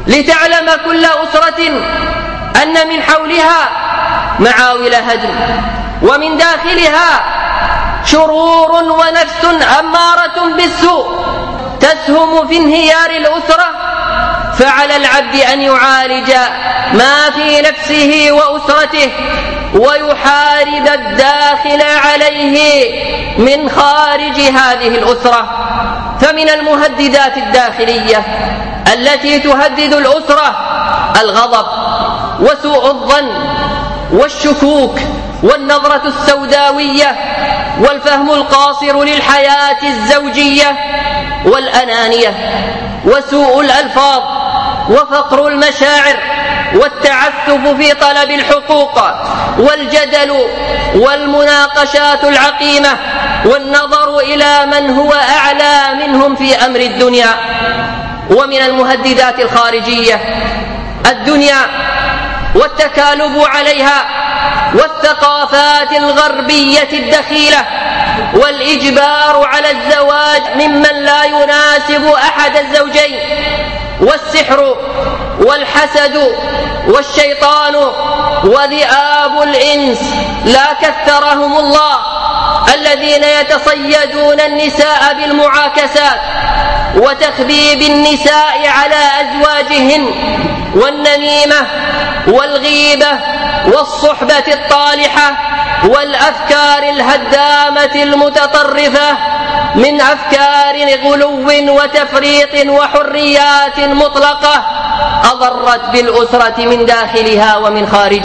لتعلم كل أسرة أن من حولها معاول هدم، ومن داخلها شرور ونفس أمارة بالسوء تسهم في انهيار الأسرة. فعلى العبد أن يعالج ما في نفسه وأسرته ويحارب الداخل عليه من خارج هذه الأسرة. فمن المهددات الداخلية التي تهدد الأسرة الغضب وسوء الظن والشكوك والنظرة السوداوية والفهم القاصر للحياة الزوجية والأنانية وسوء الألفاظ وفقر المشاعر والتعسف في طلب الحقوق والجدل والمناقشات العقيمة والنظر إلى من هو أعلى منهم في أمر الدنيا. ومن المهددات الخارجية الدنيا والتكالب عليها والثقافات الغربية الدخيلة والإجبار على الزواج ممن لا يناسب أحد الزوجين، والسحر والحسد والشيطان وذئاب الإنس لا كثرهم الله الذين يتصيدون النساء بالمعاكسات وتخبيب النساء على أزواجهن والنميمة والغيبة والصحبة الطالحة والأفكار الهدامة المتطرفة من أفكار غلو وتفريط وحريات مطلقة أضرت بالأسرة من داخلها ومن خارجها.